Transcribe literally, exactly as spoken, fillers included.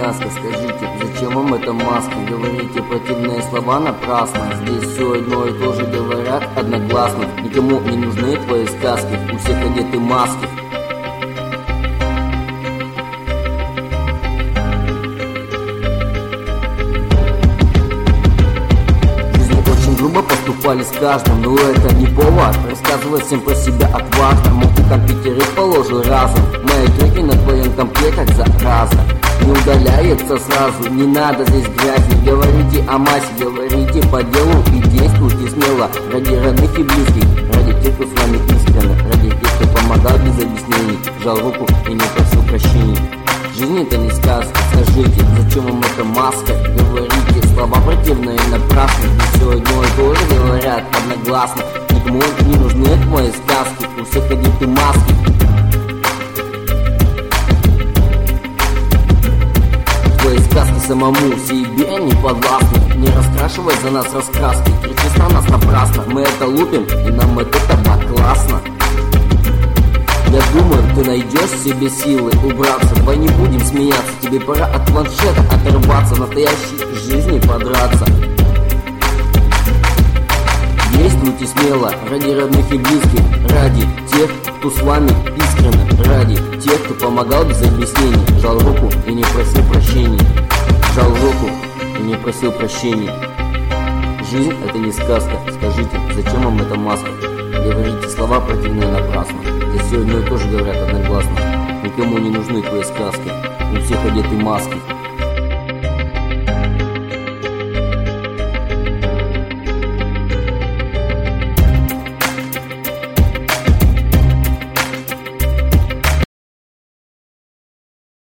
сказка, скажите, зачем вам эта маска? Говорите противные слова напрасно. Здесь все одно и то же говорят одногласно. Никому не нужны твои сказки, у всех одеты маски. Грубо поступали с каждым, но это не повод рассказывать всем про себя отважно. Мол, ты там пятерых положил разом, мои треки на твоем компле как зараза. Не удаляется сразу, не надо здесь грязи. Говорите о массе, говорите по делу и действуйте смело. Ради родных и близких, ради тех, кто с вами искренне, ради тех, кто помогал без объяснений, жал руку и не просил прощения. Жизнь это не сказка, скажите, зачем вам эта маска? Говорите слова противные и напрасно. Все одно и то же говорят одногласно. Никому не нужны твои сказки, у всех одеты маски. Твои сказки самому себе не подвластны. Не раскрашивай за нас раскраски, кричишь на нас напрасно. Мы это лупим, и нам это табак классно. Я думаю, ты найдешь в себе силы убраться. Давай не будем смеяться, тебе пора от планшета оторваться, в настоящей жизни подраться. Действуйте смело, ради родных и близких, ради тех, кто с вами искренне, ради тех, кто помогал без объяснений, жал руку и не просил прощения, жал руку и не просил прощения. Жизнь это не сказка, скажите, зачем вам эта маска? Говорите слова противные напрасно. Здесь все одно и то же говорят одногласно. Никому не нужны твои сказки, у всех одеты маски.